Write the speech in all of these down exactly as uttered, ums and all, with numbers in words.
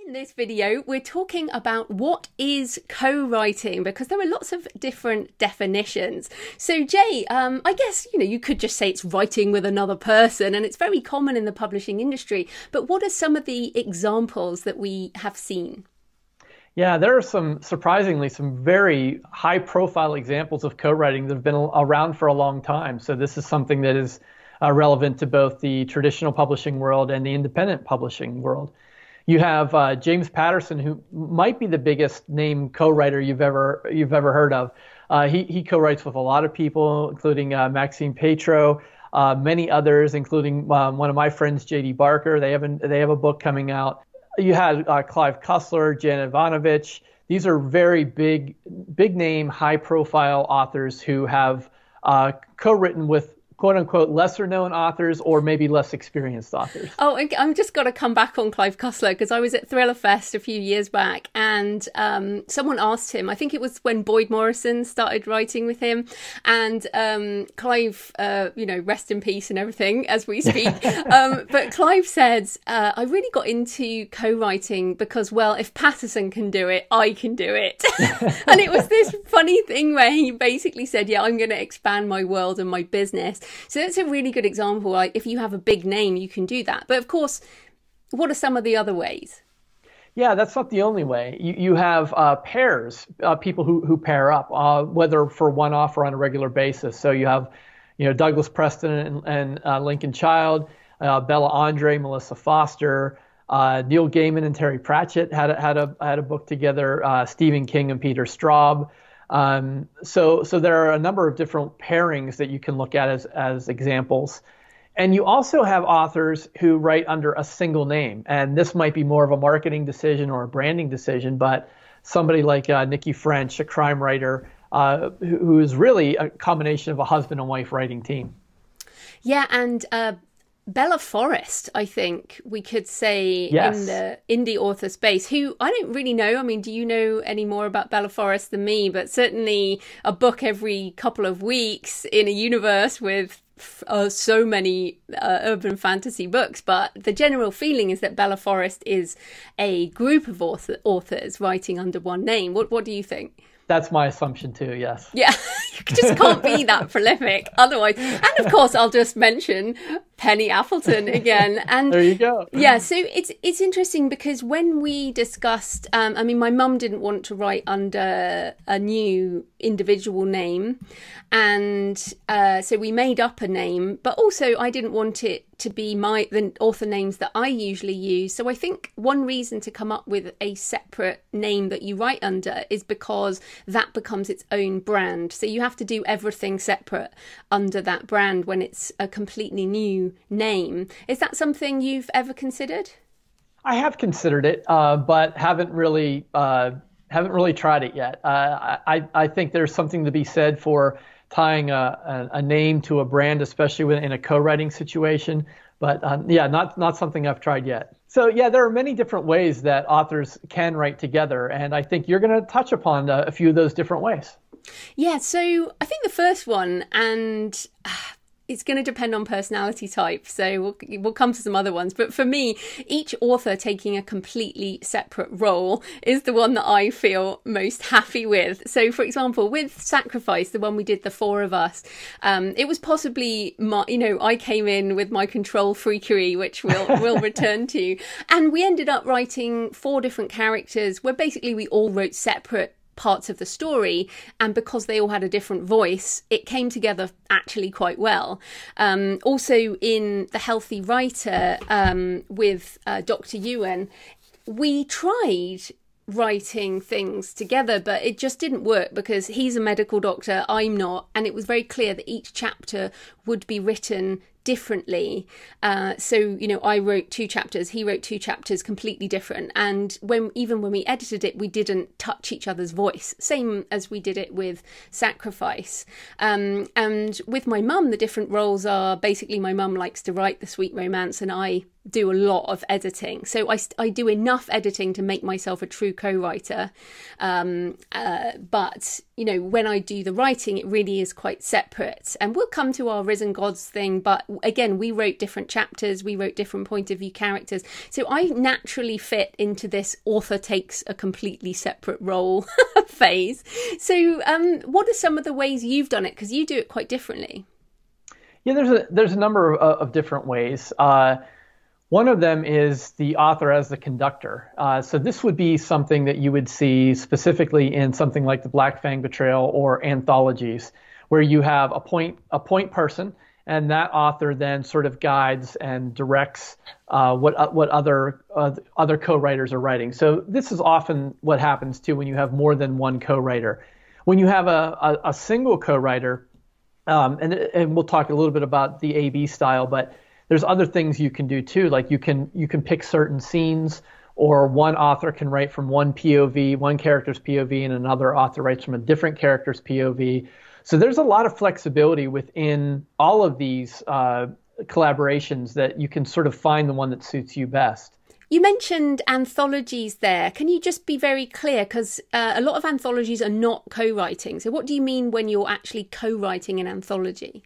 In this video, we're talking about what is co-writing, because there are lots of different definitions. So Jay, um, I guess, you know, you could just say it's writing with another person, and it's very common in the publishing industry. But what are some of the examples that we have seen? Yeah, there are some, surprisingly, some very high profile examples of co-writing that have been around for a long time. So this is something that is uh, relevant to both the traditional publishing world and the independent publishing world. You have uh, James Patterson, who might be the biggest name co-writer you've ever you've ever heard of. Uh, he he co-writes with a lot of people, including uh, Maxime Petro, uh, many others, including um, one of my friends, J D Barker. They have an, they have a book coming out. You had uh, Clive Cussler, Jan Ivanovic. These are very big big name, high profile authors who have uh, co-written with quote unquote lesser known authors or maybe less experienced authors. Oh, I'm just got to come back on Clive Cussler, because I was at Thriller Fest a few years back, and um, someone asked him, I think it was when Boyd Morrison started writing with him, and um, Clive, uh, you know, rest in peace and everything as we speak. um, but Clive said, uh, I really got into co-writing because, well, if Patterson can do it, I can do it. And it was this funny thing where he basically said, yeah, I'm going to expand my world and my business. So that's a really good example. Like, if you have a big name, you can do that. But of course, what are some of the other ways? Yeah, that's not the only way. You, you have uh, pairs, uh, people who, who pair up, uh, whether for one-off or on a regular basis. So you have, you know, Douglas Preston and, and uh, Lincoln Child, uh, Bella Andre, Melissa Foster, uh, Neil Gaiman and Terry Pratchett had a, had a had a book together. Uh, Stephen King and Peter Straub. Um, so, so there are a number of different pairings that you can look at as, as examples. And you also have authors who write under a single name. And this might be more of a marketing decision or a branding decision, but somebody like uh, Nikki French, a crime writer, uh, who, who is really a combination of a husband and wife writing team. Yeah, and uh, Bella Forrest, I think we could say, yes. in the indie author space, who I don't really know. I mean, do you know any more about Bella Forrest than me? But certainly a book every couple of weeks in a universe with uh, so many uh, urban fantasy books. But the general feeling is that Bella Forrest is a group of author- authors writing under one name. What, what do you think? That's my assumption too, yes. Yeah, you just can't be that prolific otherwise. And of course, I'll just mention Penny Appleton again. And there you go. Yeah, so it's it's interesting because when we discussed, um, I mean, my mum didn't want to write under a new individual name. And uh, so we made up a name, but also I didn't want it to be my the author names that I usually use. So I think one reason to come up with a separate name that you write under is because that becomes its own brand. So you have to do everything separate under that brand when it's a completely new name. Is that something you've ever considered? I have considered it, uh, but haven't really uh, haven't really tried it yet. Uh, I I think there's something to be said for tying a, a, a name to a brand, especially when in a co-writing situation. But um, yeah, not not something I've tried yet. So yeah, there are many different ways that authors can write together, and I think you're going to touch upon a, a few of those different ways. Yeah, so I think the first one, and uh, it's going to depend on personality type, so we'll, we'll come to some other ones. But for me, each author taking a completely separate role is the one that I feel most happy with. So, for example, with Sacrifice, the one we did, the four of us, um, it was possibly, my, you know, I came in with my control freakery, which we'll, we'll return to. And we ended up writing four different characters where basically we all wrote separate parts of the story, and because they all had a different voice, it came together actually quite well. Um, also in The Healthy Writer, um, with uh, Doctor Yuan, we tried writing things together, but it just didn't work because he's a medical doctor, I'm not, and it was very clear that each chapter would be written differently. Uh, so, you know, I wrote two chapters, he wrote two chapters completely different. And when even when we edited it, we didn't touch each other's voice, same as we did it with Sacrifice. Um, and with my mum, the different roles are basically my mum likes to write the sweet romance and I do a lot of editing. So I, I do enough editing to make myself a true co-writer. Um, uh, but, you know, when I do the writing, it really is quite separate. And we'll come to our Risen Gods thing, but again, we wrote different chapters, we wrote different point of view characters. So I naturally fit into this author takes a completely separate role phase. So um, what are some of the ways you've done it? Because you do it quite differently. Yeah, there's a there's a number of, of different ways. Uh, one of them is the author as the conductor. Uh, so this would be something that you would see specifically in something like the Black Fang Betrayal or anthologies, where you have a point a point person, and that author then sort of guides and directs uh, what what other uh, other co-writers are writing. So this is often what happens too when you have more than one co-writer. When you have a, a, a single co-writer, Um, and, and we'll talk a little bit about the A B style, but there's other things you can do too. Like you can you can pick certain scenes, or one author can write from one P O V, one character's P O V, and another author writes from a different character's P O V. So there's a lot of flexibility within all of these uh, collaborations that you can sort of find the one that suits you best. You mentioned anthologies there. Can you just be very clear? Because uh, a lot of anthologies are not co-writing. So what do you mean when you're actually co-writing an anthology?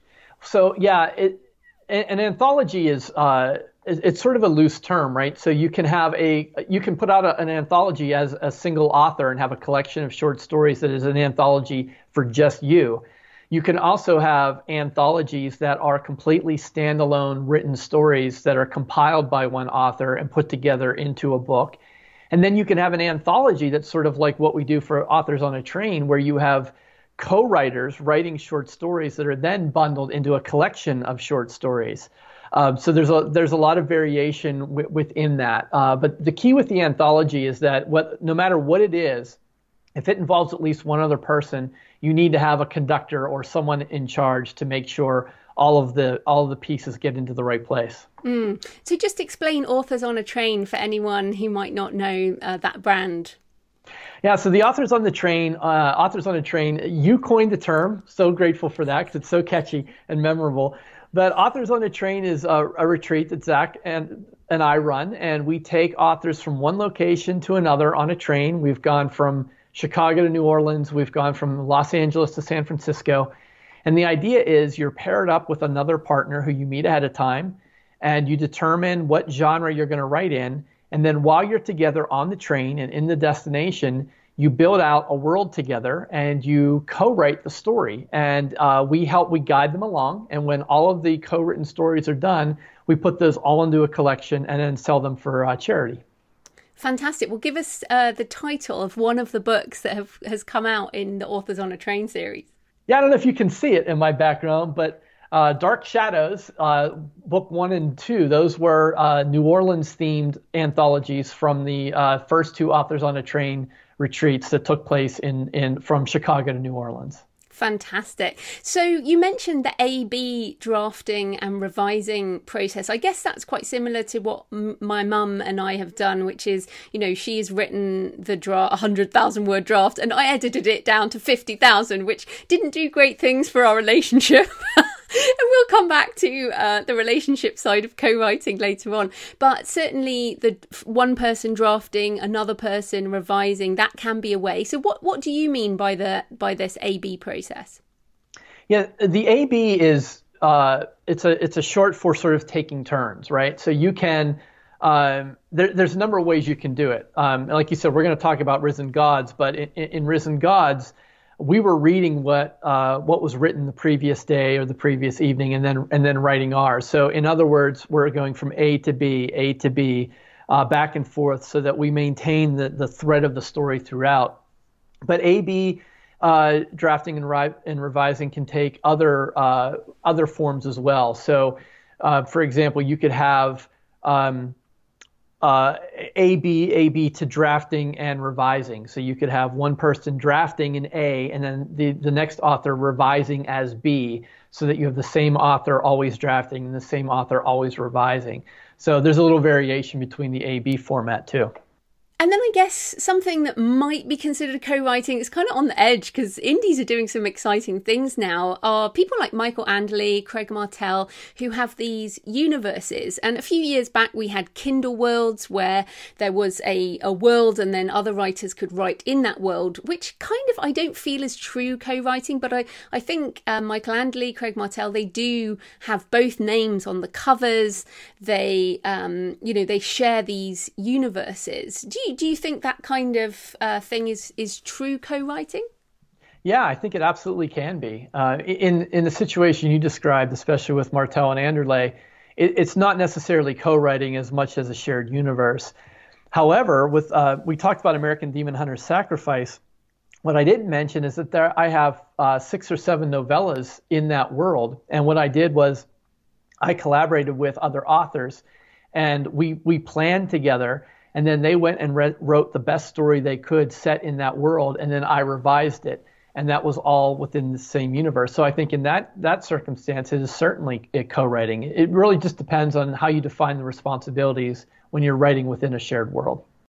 So yeah, it, an anthology is uh, it's sort of a loose term, right? So you can have a you can put out a, an anthology as a single author and have a collection of short stories that is an anthology for just you. You can also have anthologies that are completely standalone written stories that are compiled by one author and put together into a book. And then you can have an anthology that's sort of like what we do for Authors on a Train, where you have co-writers writing short stories that are then bundled into a collection of short stories. Um, so there's a there's a lot of variation w- within that. Uh, but the key with the anthology is that what no matter what it is, if it involves at least one other person, you need to have a conductor or someone in charge to make sure all of the all of the pieces get into the right place. Mm. So just explain Authors on a Train for anyone who might not know uh, that brand. Yeah, so the Authors on the Train, uh, Authors on a Train, you coined the term. So grateful for that because it's so catchy and memorable. But Authors on a Train is a, a retreat that Zach and and I run, and we take authors from one location to another on a train. We've gone from Chicago to New Orleans. We've gone from Los Angeles to San Francisco. And the idea is you're paired up with another partner who you meet ahead of time, and you determine what genre you're going to write in. And then while you're together on the train and in the destination, you build out a world together and you co-write the story. And uh, we help, we guide them along. And when all of the co-written stories are done, we put those all into a collection and then sell them for uh, charity. Fantastic. Well, give us uh, the title of one of the books that have has come out in the Authors on a Train series. Yeah, I don't know if you can see it in my background, but uh, Dark Shadows, uh, book one and two, those were uh, New Orleans-themed anthologies from the uh, first two Authors on a Train retreats that took place in, in from Chicago to New Orleans. Fantastic. So you mentioned the A B drafting and revising process. I guess that's quite similar to what m- my mum and I have done, which is, you know, she has written the draft, one hundred thousand word draft, and I edited it down to fifty thousand, which didn't do great things for our relationship. And we'll come back to uh, the relationship side of co-writing later on. But certainly the one person drafting, another person revising, that can be a way. So what, what do you mean by the by this A B process? Yeah, the A B is uh, it's a it's a short for sort of taking turns, right? So you can um, there, there's a number of ways you can do it. Um, like you said, we're going to talk about Risen Gods, but in, in Risen Gods, we were reading what uh, what was written the previous day or the previous evening, and then and then writing ours. So in other words, we're going from A to B, A to B, uh, back and forth, so that we maintain the, the thread of the story throughout. But A B uh, drafting and, ri- and revising can take other uh, other forms as well. So, uh, for example, you could have um, Uh, A B, A B to drafting and revising. So you could have one person drafting in A and then the, the next author revising as B, so that you have the same author always drafting and the same author always revising. So there's a little variation between the A B format too. And then I guess something that might be considered co-writing, it's kind of on the edge because indies are doing some exciting things now, are people like Michael Anderle, Craig Martelle, who have these universes. And a few years back, we had Kindle Worlds, where there was a, a world and then other writers could write in that world, which kind of I don't feel is true co-writing. But I, I think uh, Michael Anderle, Craig Martelle, they do have both names on the covers. They, um, you know, they share these universes. Do you, do you think that kind of uh, thing is, is true co-writing? Yeah, I think it absolutely can be. Uh, in in the situation you described, especially with Martelle and Anderle, it, it's not necessarily co-writing as much as a shared universe. However, with uh, we talked about American Demon Hunter's Sacrifice. What I didn't mention is that there I have uh, six or seven novellas in that world, and what I did was I collaborated with other authors, and we we planned together. And then they went and re- wrote the best story they could set in that world, and then I revised it, and that was all within the same universe. So I think in that that circumstance, it is certainly a co-writing. It really just depends on how you define the responsibilities when you're writing within a shared world.